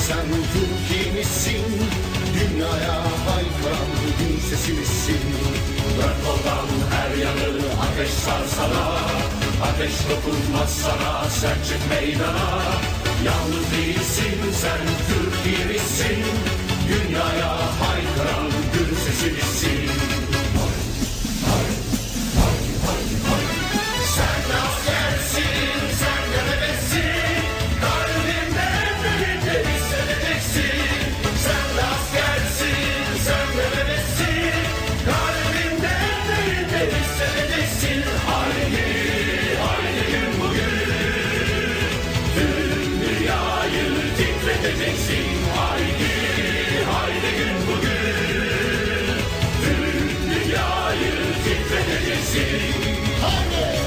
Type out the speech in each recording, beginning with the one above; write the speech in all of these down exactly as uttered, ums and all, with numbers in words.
sen Türkiye misin? Dünyaya haykıran gün sesi misin? Dört koldan her yanı ateş sarsana, ateş dokunmaz sana, sen çık meydana. Yalnız değilsin sen Türkiye misin? Dünyaya haykıran gün sesi misin? Sen askersin, sen görevesin, kalbimde birlikte hissedeceksin. Sen askersin, sen görevesin, kalbimde birlikte hissedeceksin. Haydi, haydi gün bugün, tüm dünyayı titreteceksin. Haydi, haydi gün bugün, tüm dünyayı titreteceksin. Haydi!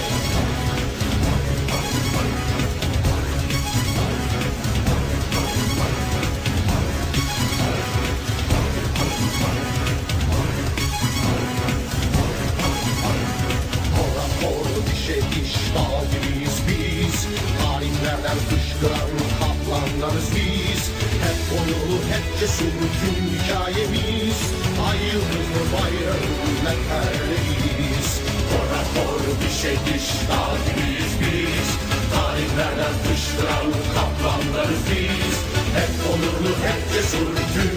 İştah gibiyiz biz, hainlerden fışkıran kaplanlarız biz. Hep onurlu, hep cesur tüm hikayemiz, ay yıldızlı bayrağıyla terleyiz. Kora kor bir şey iştah gibiyiz biz, hainlerden fışkıran kaplanlarız biz. Hep onurlu, hep cesur tüm